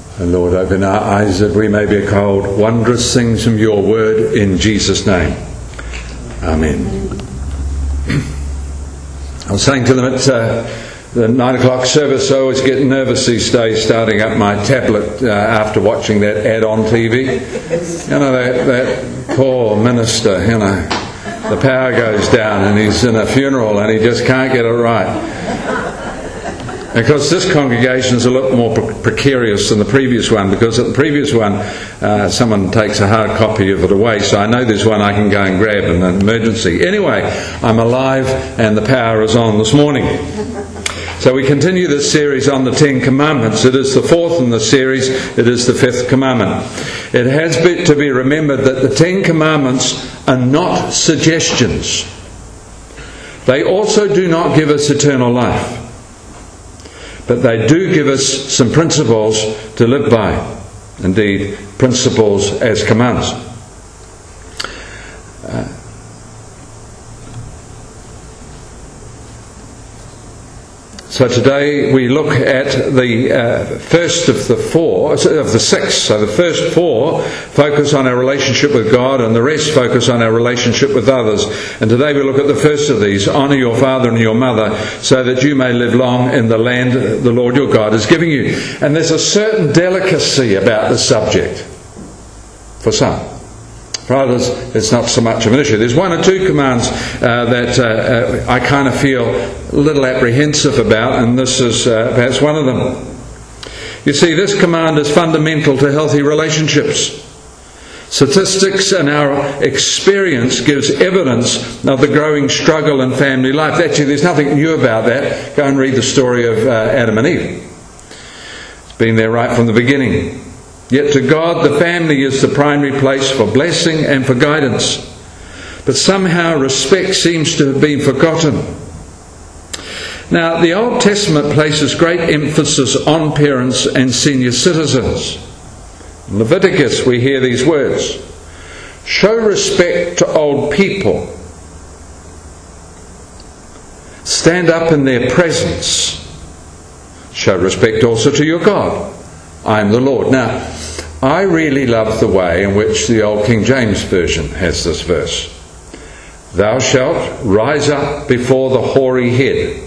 And Lord, open our eyes that we may behold wondrous things from your word in Jesus' name. Amen. I was saying to them at the 9 o'clock service, I always get nervous these days starting up my tablet after watching that ad on TV. You know, that poor minister, you know, the power goes down and he's in a funeral and he just can't get it right. Because this congregation is a lot more precarious than the previous one, because at the previous one someone takes a hard copy of it away, so I know there's one I can go and grab in an emergency. Anyway, I'm alive and the power is on this morning. So we continue this series on the Ten Commandments. It is the fourth in the series. It is the fifth commandment. It has to be remembered that the Ten Commandments are not suggestions. They also do not give us eternal life. But they do give us some principles to live by. Indeed, principles as commands. So today we look at the first of the six. So the first four focus on our relationship with God, and the rest focus on our relationship with others. And today we look at the first of these: honour your father and your mother, so that you may live long in the land the Lord your God is giving you. And there's a certain delicacy about the subject for some. For others, it's not so much of an issue. There's one or two commands that I kind of feel a little apprehensive about, and this is perhaps one of them. You see, this command is fundamental to healthy relationships. Statistics and our experience gives evidence of the growing struggle in family life. Actually, there's nothing new about that. Go and read the story of Adam and Eve. It's been there right from the beginning. Yet to God, the family is the primary place for blessing and for guidance. But somehow respect seems to have been forgotten. Now, the Old Testament places great emphasis on parents and senior citizens. In Leviticus, we hear these words: show respect to old people. Stand up in their presence. Show respect also to your God. I am the Lord. Now, I really love the way in which the old King James Version has this verse. Thou shalt rise up before the hoary head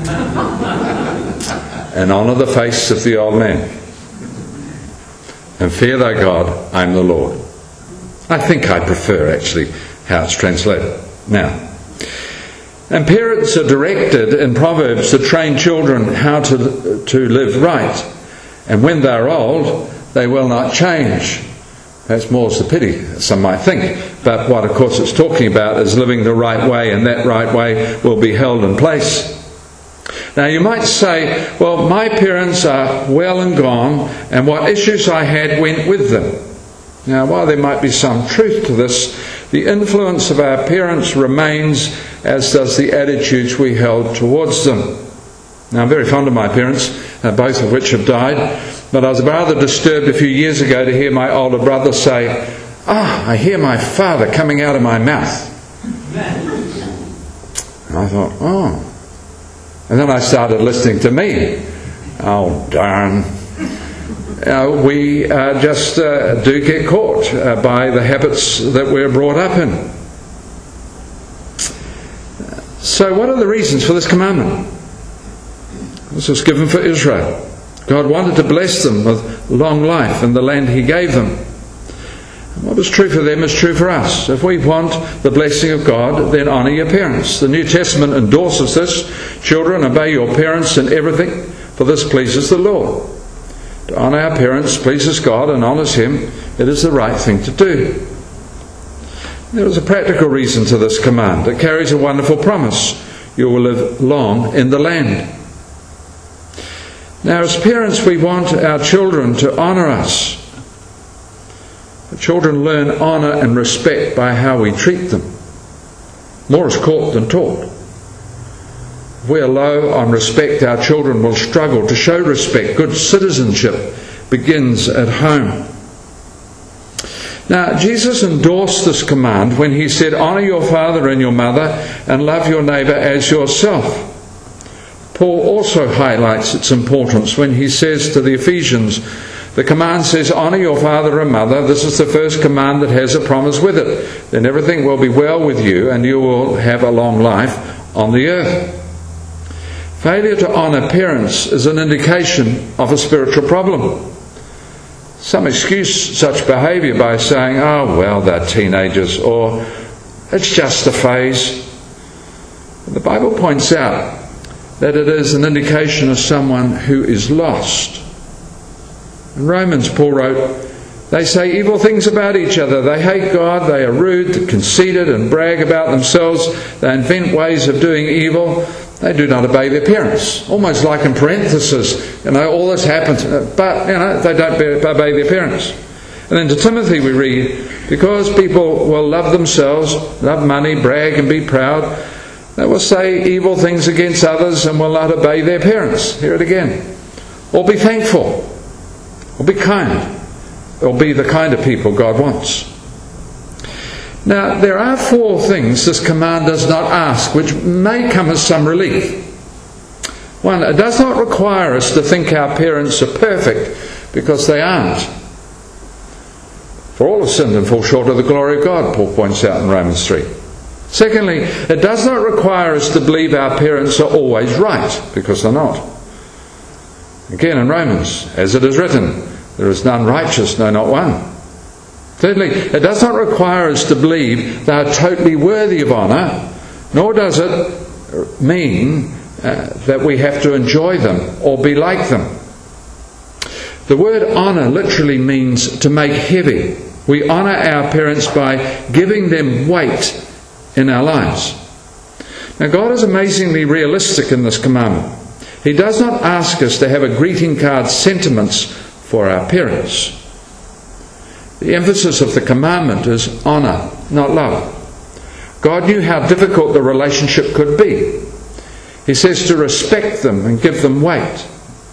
and honour the face of the old man, and fear thy God, I am the Lord. I think I prefer actually how it's translated. Now, and parents are directed in Proverbs to train children how to live right. And when they are old, they will not change. That's more's the pity, some might think. But what, of course, it's talking about is living the right way, and that right way will be held in place. Now, you might say, well, my parents are well and gone, and what issues I had went with them. Now, while there might be some truth to this, the influence of our parents remains, as does the attitudes we held towards them. Now, I'm very fond of my parents, both of which have died, but I was rather disturbed a few years ago to hear my older brother say, I hear my father coming out of my mouth. And I thought, And then I started listening to me. Oh, darn. We just do get caught by the habits that we're brought up in. So what are the reasons for this commandment? This was given for Israel. God wanted to bless them with long life in the land He gave them. And what is true for them is true for us. If we want the blessing of God, then honour your parents. The New Testament endorses this. Children, obey your parents in everything, for this pleases the Lord. To honour our parents pleases God and honours Him. It is the right thing to do. There is a practical reason to this command. It carries a wonderful promise. You will live long in the land. Now, as parents, we want our children to honour us. The children learn honour and respect by how we treat them. More is caught than taught. If we are low on respect, our children will struggle to show respect. Good citizenship begins at home. Now, Jesus endorsed this command when He said, honour your father and your mother and love your neighbour as yourself. Paul also highlights its importance when he says to the Ephesians, The command says, honour your father and mother. This is the first command that has a promise with it. Then everything will be well with you and you will have a long life on the earth. Failure to honour parents is an indication of a spiritual problem. Some excuse such behaviour by saying, oh, well, they're teenagers, or it's just a phase. The Bible points out that it is an indication of someone who is lost. In Romans, Paul wrote, they say evil things about each other. They hate God, they are rude, conceited, and brag about themselves. They invent ways of doing evil. They do not obey their parents. Almost like in parenthesis, all this happens, but, they don't obey their parents. And then to Timothy we read, because people will love themselves, love money, brag and be proud, they will say evil things against others and will not obey their parents. Hear it again. Or be thankful. Or be kind. Or be the kind of people God wants. Now, there are 4 things this command does not ask, which may come as some relief. 1, it does not require us to think our parents are perfect, because they aren't. For all have sinned and fall short of the glory of God, Paul points out in Romans 3. Secondly, it does not require us to believe our parents are always right, because they're not. Again in Romans, as it is written, there is none righteous, no, not one. Thirdly, it does not require us to believe they are totally worthy of honour, nor does it mean that we have to enjoy them or be like them. The word honour literally means to make heavy. We honour our parents by giving them weight in our lives. Now, God is amazingly realistic in this commandment. He does not ask us to have a greeting card sentiments for our parents. The emphasis of the commandment is honour, not love. God knew how difficult the relationship could be. He says to respect them and give them weight.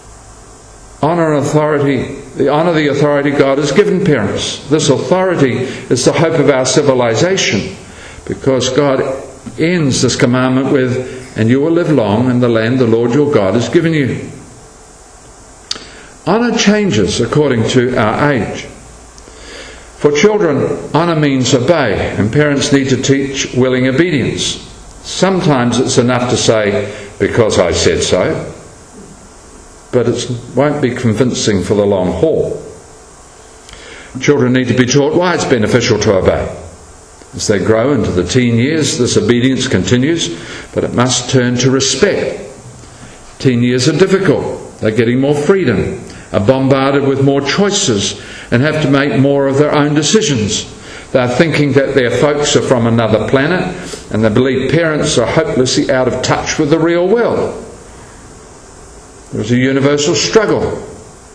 Honour and authority, the authority God has given parents. This authority is the hope of our civilization, because God ends this commandment with, and you will live long in the land the Lord your God has given you. Honour changes according to our age. For children, honour means obey, and parents need to teach willing obedience. Sometimes it's enough to say, because I said so, but it won't be convincing for the long haul. Children need to be taught why it's beneficial to obey. As they grow into the teen years, this obedience continues, but it must turn to respect. Teen years are difficult. They're getting more freedom, are bombarded with more choices, and have to make more of their own decisions. They're thinking that their folks are from another planet, and they believe parents are hopelessly out of touch with the real world. There's a universal struggle.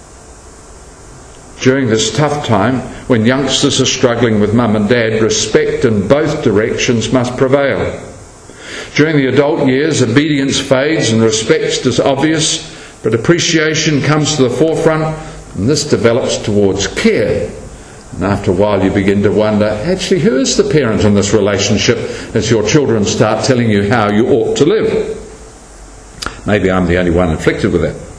During this tough time, when youngsters are struggling with mum and dad, respect in both directions must prevail. During the adult years, obedience fades and respect is obvious, but appreciation comes to the forefront, and this develops towards care. And after a while you begin to wonder, actually, who is the parent in this relationship, as your children start telling you how you ought to live? Maybe I'm the only one afflicted with that.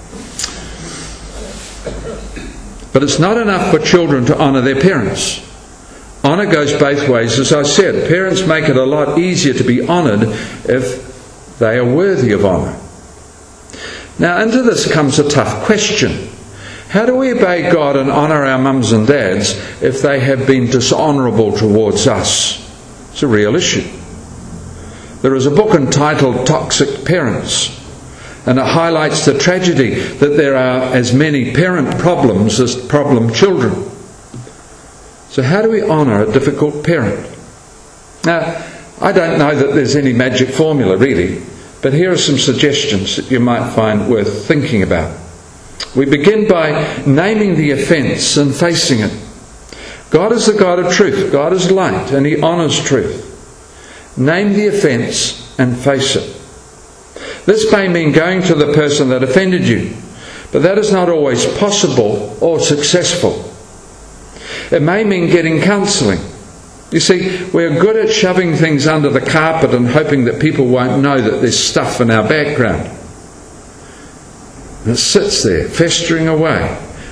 But it's not enough for children to honour their parents. Honour goes both ways, as I said. Parents make it a lot easier to be honoured if they are worthy of honour. Now, into this comes a tough question. How do we obey God and honour our mums and dads if they have been dishonourable towards us? It's a real issue. There is a book entitled Toxic Parents, and it highlights the tragedy that there are as many parent problems as problem children. So how do we honour a difficult parent? Now, I don't know that there's any magic formula really, but here are some suggestions that you might find worth thinking about. We begin by naming the offence and facing it. God is the God of truth. God is light, and He honours truth. Name the offence and face it. This may mean going to the person that offended you, but that is not always possible or successful. It may mean getting counselling. You see, we're good at shoving things under the carpet and hoping that people won't know that there's stuff in our background. And it sits there, festering away.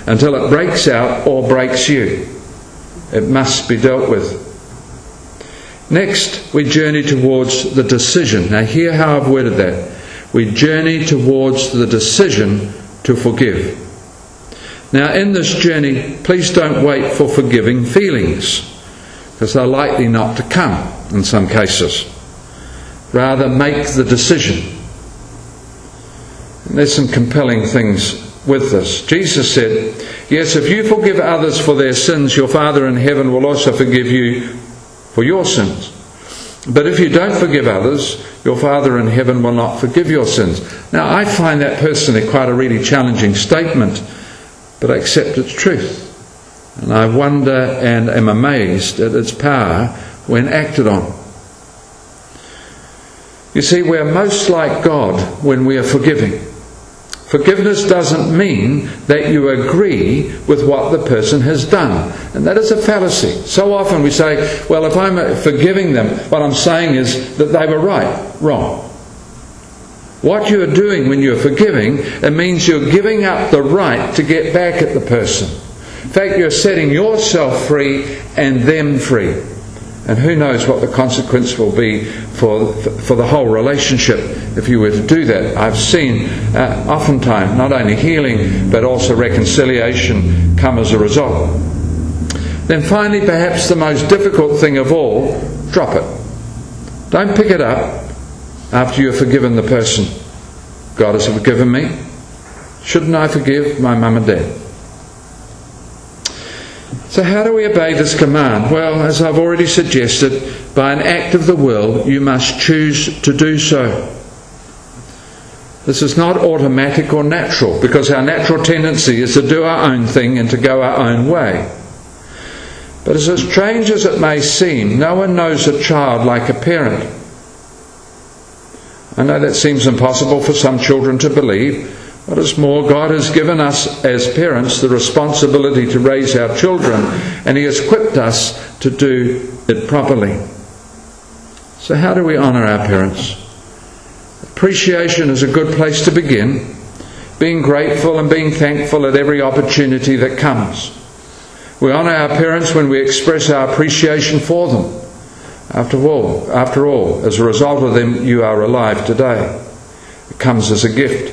until it breaks out or breaks you. It must be dealt with. Next, we journey towards the decision. Now hear how I've worded that. We journey towards the decision to forgive. Now in this journey, please don't wait for forgiving feelings, because they're likely not to come in some cases. Rather, make the decision. And there's some compelling things with this. Jesus said, yes, if you forgive others for their sins, your Father in heaven will also forgive you for your sins. But if you don't forgive others, your Father in heaven will not forgive your sins. Now, I find that personally quite a really challenging statement, but I accept its truth. And I wonder and am amazed at its power when acted on. You see, we're most like God when we are forgiving. Forgiveness doesn't mean that you agree with what the person has done. And that is a fallacy. So often we say, well, if I'm forgiving them, what I'm saying is that they were right. Wrong. What you are doing when you're forgiving, it means you're giving up the right to get back at the person. In fact, you're setting yourself free and them free. And who knows what the consequence will be for the whole relationship if you were to do that. I've seen oftentimes not only healing but also reconciliation come as a result. Then finally, perhaps the most difficult thing of all, drop it. Don't pick it up after you've forgiven the person. God has forgiven me. Shouldn't I forgive my mum and dad? So how do we obey this command? Well, as I've already suggested, by an act of the will, you must choose to do so. This is not automatic or natural, because our natural tendency is to do our own thing and to go our own way. But as strange as it may seem, no one knows a child like a parent. I know that seems impossible for some children to believe. What is more, God has given us as parents the responsibility to raise our children, and He has equipped us to do it properly. So how do we honour our parents? Appreciation is a good place to begin, being grateful and being thankful at every opportunity that comes. We honour our parents when we express our appreciation for them. After all, as a result of them, you are alive today. It comes as a gift.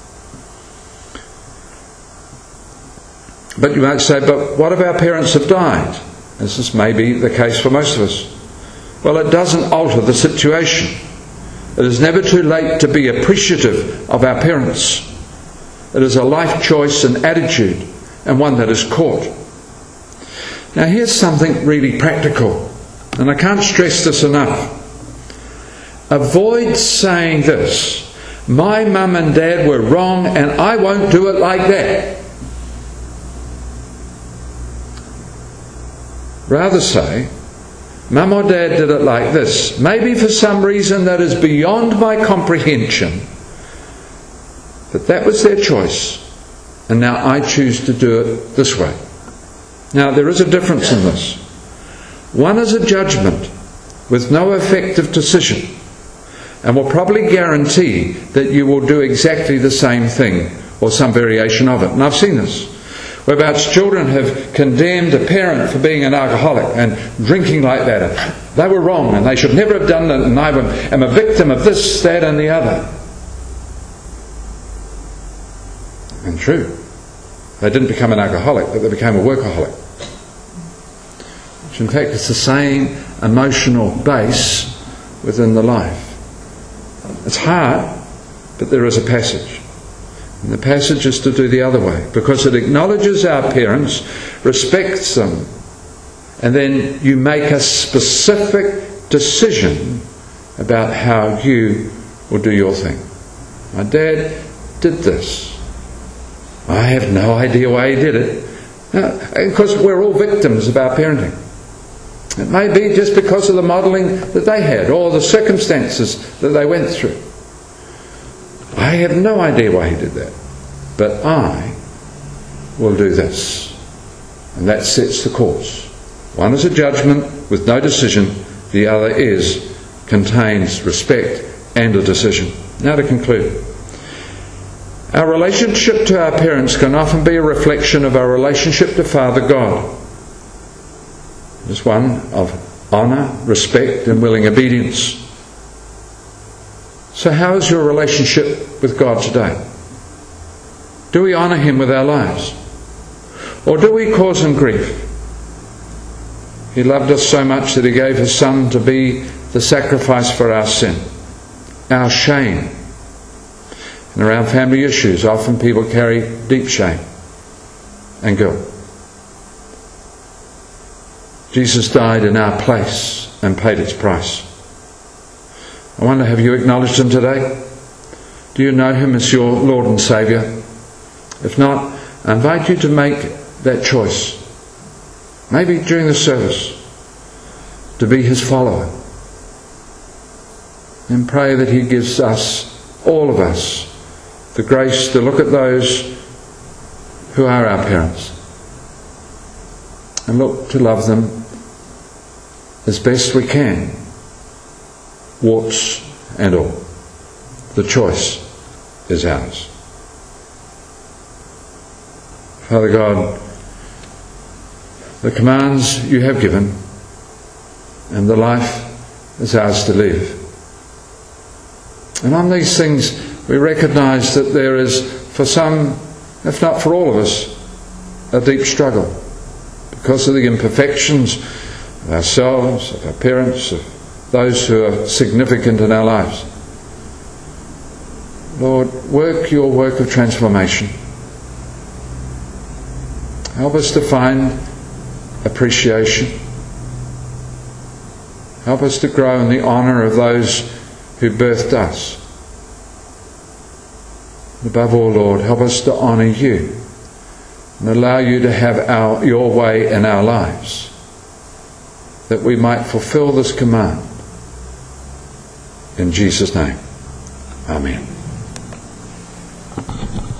But you might say, but what if our parents have died? This is maybe the case for most of us. Well, it doesn't alter the situation. It is never too late to be appreciative of our parents. It is a life choice and attitude, and one that is caught. Now here's something really practical, and I can't stress this enough. Avoid saying this: my mum and dad were wrong and I won't do it like that. Rather say, Mum or Dad did it like this. Maybe for some reason that is beyond my comprehension. But that was their choice. And now I choose to do it this way. Now there is a difference in this. One is a judgment with no effective decision, and will probably guarantee that you will do exactly the same thing or some variation of it. And I've seen this. Whereabouts children have condemned a parent for being an alcoholic and drinking like that. They were wrong and they should never have done it, and I am a victim of this, that and the other. And true, they didn't become an alcoholic, but they became a workaholic. Which in fact is the same emotional base within the life. It's hard, but there is a passage. And the passage is to do the other way, because it acknowledges our parents, respects them, and then you make a specific decision about how you will do your thing. My dad did this. I have no idea why he did it. Because we're all victims of our parenting. It may be just because of the modelling that they had, or the circumstances that they went through. I have no idea why he did that. But I will do this. And that sets the course. One is a judgment with no decision. The other contains respect and a decision. Now to conclude. Our relationship to our parents can often be a reflection of our relationship to Father God. It's one of honour, respect and willing obedience. So how is your relationship with God today? Do we honour Him with our lives? Or do we cause Him grief? He loved us so much that He gave His Son to be the sacrifice for our sin, our shame. And around family issues, often people carry deep shame and guilt. Jesus died in our place and paid its price. I wonder, have you acknowledged Him today? Do you know Him as your Lord and Saviour? If not, I invite you to make that choice, maybe during the service, to be His follower. And pray that He gives us, all of us, the grace to look at those who are our parents and look to love them as best we can, warts and all. The choice is ours. Father God, the commands you have given and the life is ours to live. And on these things we recognise that there is, for some, if not for all of us, a deep struggle because of the imperfections of ourselves, of our parents, of those who are significant in our lives. Lord, work your work of transformation. Help us to find appreciation. Help us to grow in the honour of those who birthed us. Above all, Lord, help us to honour you and allow you to have your way in our lives, that we might fulfil this command. In Jesus' name, Amen.